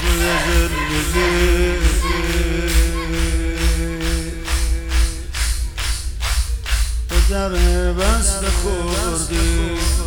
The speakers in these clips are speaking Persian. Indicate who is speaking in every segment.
Speaker 1: توی زندگی به در بسته خوردی،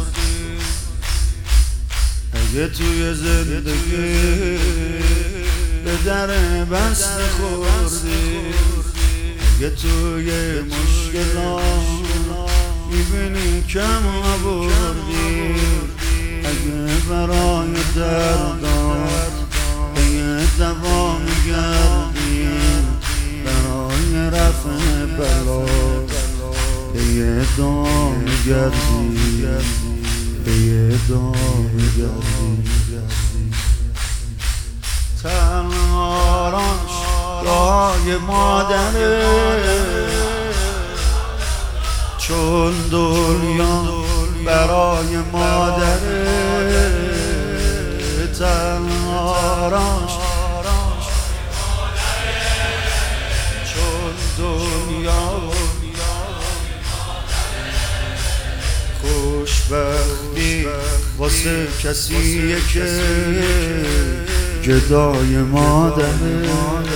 Speaker 1: اگه توی زندگی به در بسته خوردی، اگه توی مشکلات میبینی کم آوردی، اگه برای دردات به یه دوا میگردی، برای رفع بلات به یه دعا میگردی، به یه دعا میگردی. تنهاراش دعای مادره، چون دنیا برای مادره. تنهاراش چون دنیا خوشبختی واسه کسیه که جدای مادره.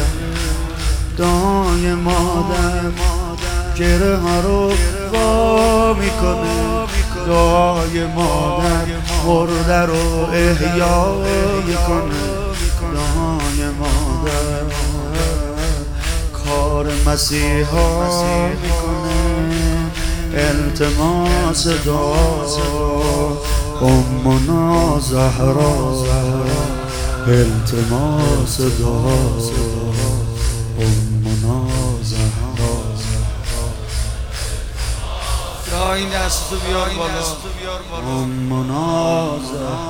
Speaker 1: دعای مادر گره ها رو وا میکنه، دعای مادر مرده رو احیا میکنه. دعای مادر کار مسیحا میکنه. التماس دعا امنا زهرا، التماس دعا امنا زهرا.
Speaker 2: این دستو بیار بالا.
Speaker 1: امنا زهرا